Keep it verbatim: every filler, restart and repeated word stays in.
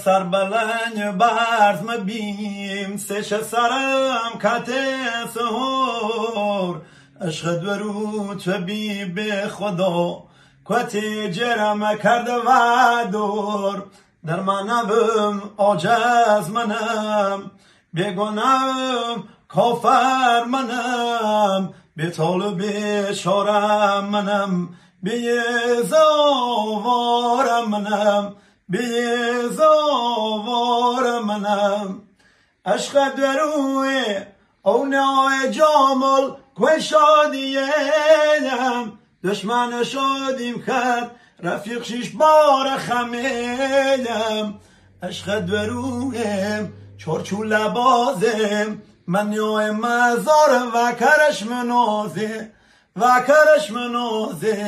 سر بلنج برز مبیم سش سرم کت سهور عشق درود تو بی به خدا کتی جرم کرده و دور در منم عاجز منم بیگنام کافر منم به طالب شارم منم به زوارم منم به زوارم منم عشق دروی اونای جامل کوی شادیم دشمن شادیم کرد رفیق شیش بار خمیدم عشق درویم چارچو لبازم من یای مزار و کرش منازه و کرش منازه